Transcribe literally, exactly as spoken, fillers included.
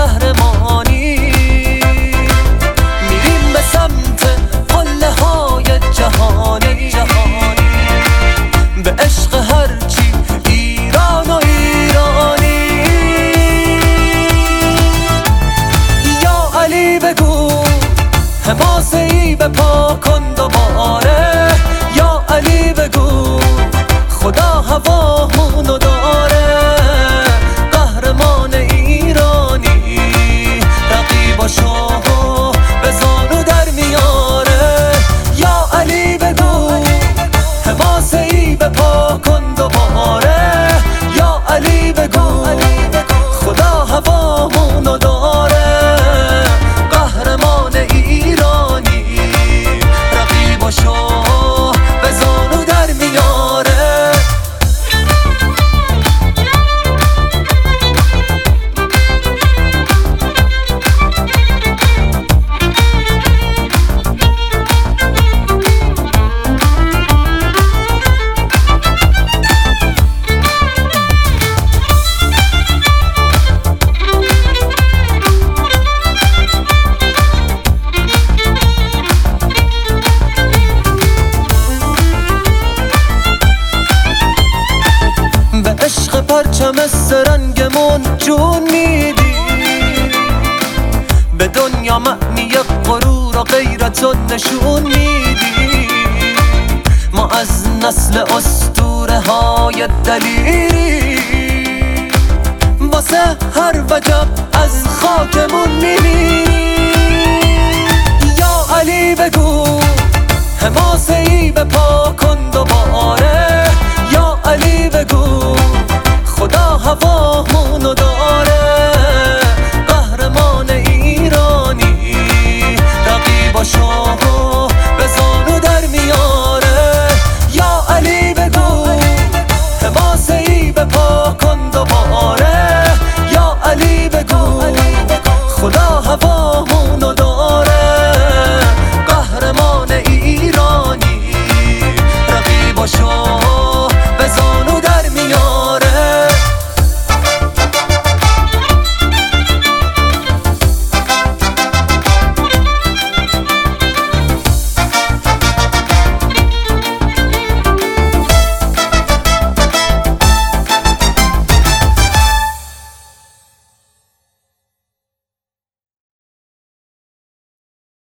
قهرمانی میریم به سمت قله های جهانی به عشق هرچی ایران و ایرانی. یا علی بگو حماسه ای به پا کن دوباره، یا علی بگو خدا هوامونو داره. قهرمان ایرانی رقیباشو به زانو در میاره. یا علی بگو حماسه ای به پا کن دوباره، یا علی بگو خدا هوامونو داره. قهرمان ایرانی رقیباشو به زانو در میاره. عشق پرچم سرنگمون جون میدی، به دنیا معنی غرور و غیرت و نشون میدی. ما از نسل اسطوره های دلیری واسه هر وجب از خاکمون میمیری. یا علی بگو حماسه ای به پا کن دوباره، یا علی بگو خدا هوامونو داره. قهرمان ایرانی رقیباشو به زانو در میاره. یا علی بگو حماسه ای به پا کن دوباره، یا علی بگو خدا هوا